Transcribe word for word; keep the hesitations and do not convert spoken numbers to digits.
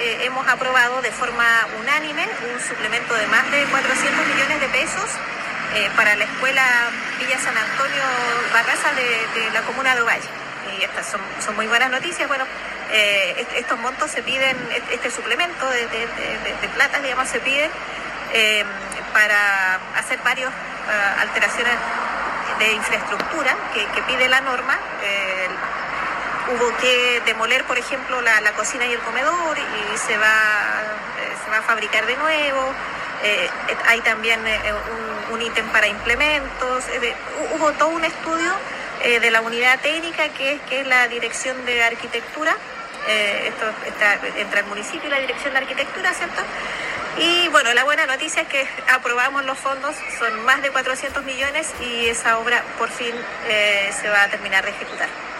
eh, hemos aprobado de forma unánime un suplemento de más de cuatrocientos millones de pesos eh, para la escuela Villa San Antonio Barraza de, de la comuna de Ovalle. Y estas son, son muy buenas noticias. Bueno, eh, estos montos se piden, este suplemento de, de, de, de plata, digamos, se pide eh, para hacer varias uh, alteraciones de infraestructura que, que pide la norma. Eh, hubo que demoler, por ejemplo, la, la cocina y el comedor y se va, eh, se va a fabricar de nuevo. Eh, hay también eh, un, un ítem para implementos. Eh, hubo todo un estudio eh, de la unidad técnica que es, que es la Dirección de Arquitectura. Eh, esto está entre el municipio y la Dirección de Arquitectura, ¿cierto? Y bueno, la buena noticia es que aprobamos los fondos, son más de cuatrocientos millones y esa obra por fin eh, se va a terminar de ejecutar.